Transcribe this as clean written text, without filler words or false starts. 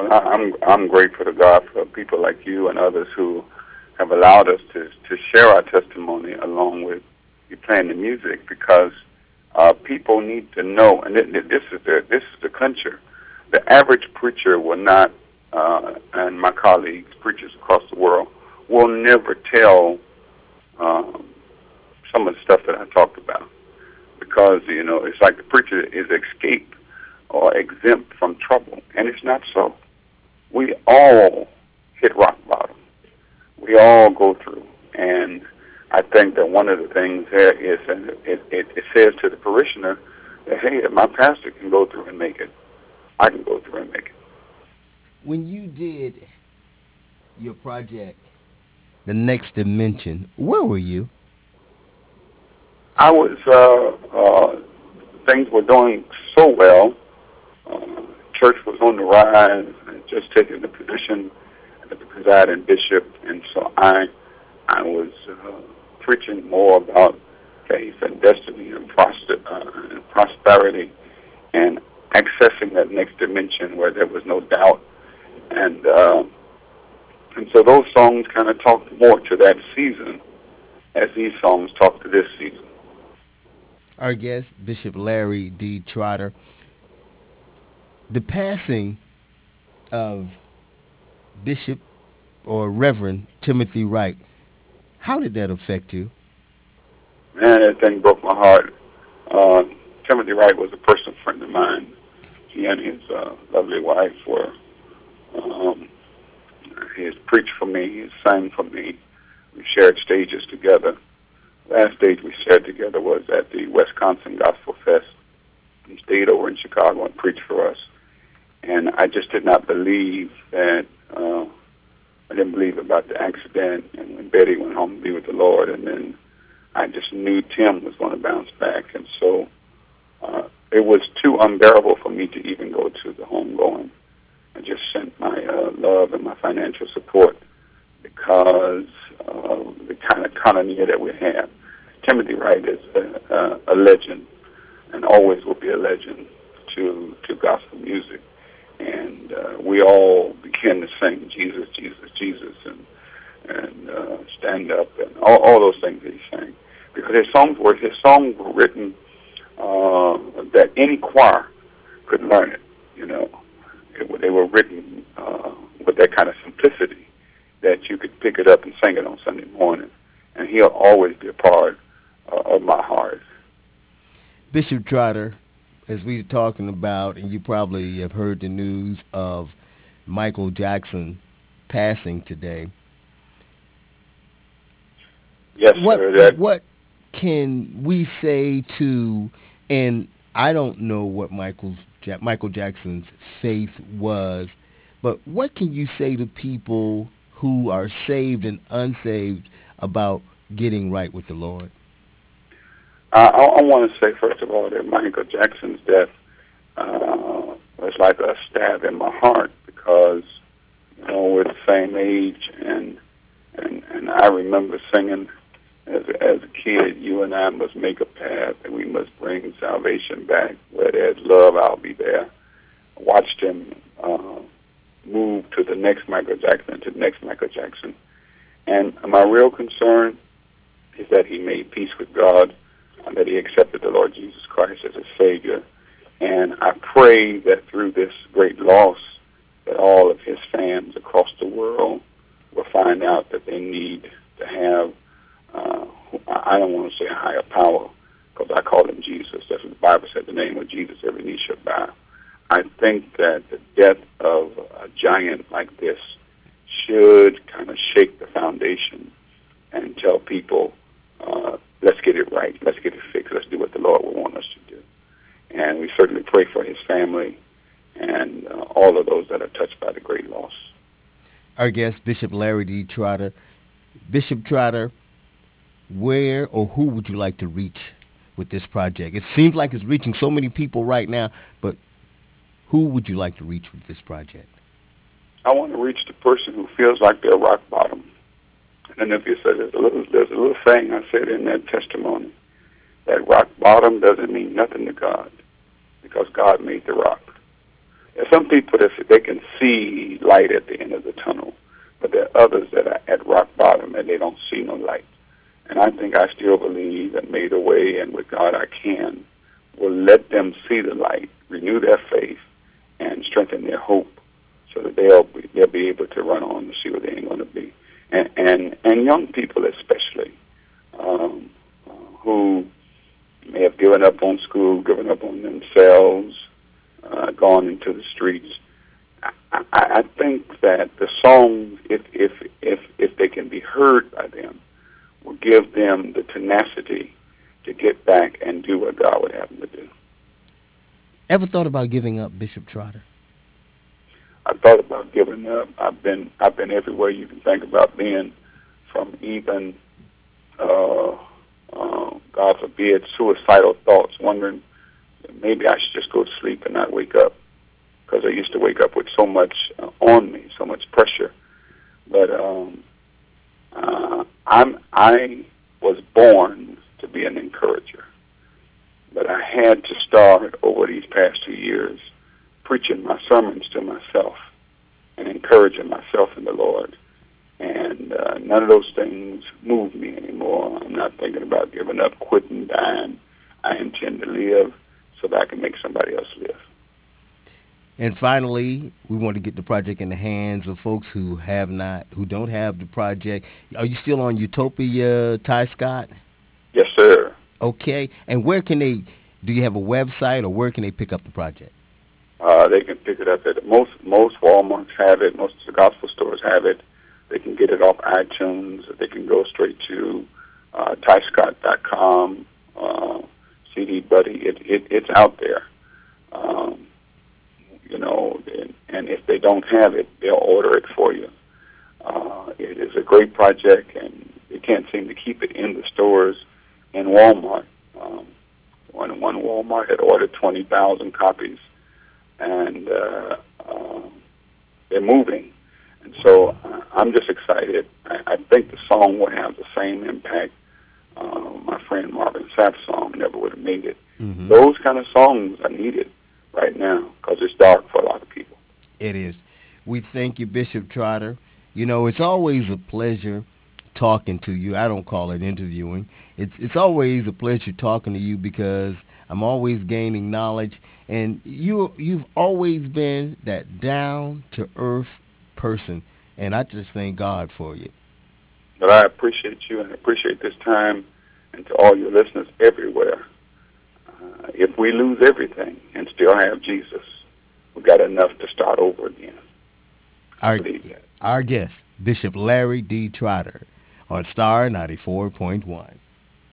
Well, I'm grateful to God for people like you and others who have allowed us to share our testimony along with you playing the music because people need to know, and this is the clincher. The average preacher will not, and my colleagues, preachers across the world, will never tell um, some of the stuff that I talked about because it's like the preacher is escape or exempt from trouble, and it's not so. We all hit rock bottom. We all go through, and I think that one of the things there is, and it says to the parishioner that hey, if my pastor can go through and make it, I can go through and make it. When you did your project, The Next Dimension, where were you? I was things were doing so well. Uh, Church was on the rise, and just taking the position as the presiding bishop, and so I was preaching more about faith and destiny and prosperity and accessing that next dimension where there was no doubt. And and so those songs kind of talked more to that season as these songs talk to this season. Our guest, Bishop Larry D. Trotter. The passing of Bishop or Reverend Timothy Wright, how did that affect you? Man, that thing broke my heart. Uh, Timothy Wright was a personal friend of mine. He and his lovely wife were, um, he has preached for me, he has sang for me. We shared stages together. Last stage we shared together was at the Wisconsin Gospel Fest. He stayed over in Chicago and preached for us. And I just did not believe that, I didn't believe about the accident and when Betty went home to be with the Lord. And then I just knew Tim was going to bounce back. And so it was too unbearable for me to even go to the homegoing. I just sent my love and my financial support because of the kind of economy that we have. Timothy Wright is a legend and always will be a legend to gospel music. And we all began to sing Jesus, Jesus, Jesus, and stand up and all those things that he sang. Because his songs were written that any choir could learn it. They were written with that kind of simplicity that you could pick it up and sing it on Sunday morning. And he'll always be a part of my heart. Bishop Trotter, as we were talking about, and you probably have heard the news of Michael Jackson passing today. Yes, What sir. what can we say to? And I don't know what Michael Jackson's faith was, but what can you say to people who are saved and unsaved about getting right with the Lord? I want to say first of all that Michael Jackson's death was like a stab in my heart because we're the same age, and I remember singing as a kid, you and I must make a path, and we must bring salvation back. Where there's love, I'll be there. I watched him move to the next Michael Jackson, to the next Michael Jackson, and my real concern is that he made peace with God, that he accepted the Lord Jesus Christ as his Savior. And I pray that through this great loss, that all of his fans across the world will find out that they need to have, I don't want to say a higher power, because I call him Jesus. That's what the Bible said, the name of Jesus, every knee shall bow. I think that the death of a giant like this should kind of shake the foundation and tell people, let's get it right, let's get it fixed, let's do what the Lord will want us to do. And we certainly pray for his family and all of those that are touched by the great loss. Our guest, Bishop Larry D. Trotter. Bishop Trotter, where or who would you like to reach with this project? It seems like it's reaching so many people right now, but who would you like to reach with this project? I want to reach the person who feels like they're rock bottom. And if you said there's a little saying I said in that testimony, that rock bottom doesn't mean nothing to God because God made the rock. There's some people that they can see light at the end of the tunnel, but there are others that are at rock bottom and they don't see no light. And I think I still believe that made a way, and with God I can, will let them see the light, renew their faith, and strengthen their hope, so that they'll be able to run on to see what they're going to be. And young people especially, um, who may have given up on school, given up on themselves, gone into the streets. I think that the songs, if they can be heard by them, will give them the tenacity to get back and do what God would have them to do. Ever thought about giving up, Bishop Trotter? I thought about giving up. I've been everywhere you can think about being, from even God forbid, suicidal thoughts, wondering maybe I should just go to sleep and not wake up, because I used to wake up with so much on me, so much pressure. But I was born to be an encourager, but I had to start over these past 2 years preaching my sermons to myself and encouraging myself in the Lord. And none of those things move me anymore. I'm not thinking about giving up, quitting, dying. I intend to live so that I can make somebody else live. And finally, we want to get the project in the hands of folks who don't have the project. Are you still on Utopia, Ty Scott? Yes, sir. Okay. And where can do you have a website, or where can they pick up the project? They can pick it up at most Walmarts have it. Most of the gospel stores have it. They can get it off iTunes. They can go straight to tyscott.com, CD Buddy. It's out there. Um, and if they don't have it, they'll order it for you. It is a great project, and they can't seem to keep it in the stores in Walmart. One Walmart had ordered 20,000 copies, and they're moving. And so I'm just excited. I think the song will have the same impact my friend Marvin Sapp's song never would have made it. Mm-hmm. Those kind of songs are needed right now because it's dark for a lot of people. It is. We thank you, Bishop Trotter. You know, it's always a pleasure talking to you. I don't call it interviewing. It's always a pleasure talking to you, because I'm always gaining knowledge, and you've always been that down to earth person, and I just thank God for you. But I appreciate you and appreciate this time, and to all your listeners everywhere. If we lose everything and still have Jesus, we got enough to start over again. I Our believe that. our guest, Bishop Larry D. Trotter, on Star 94.1.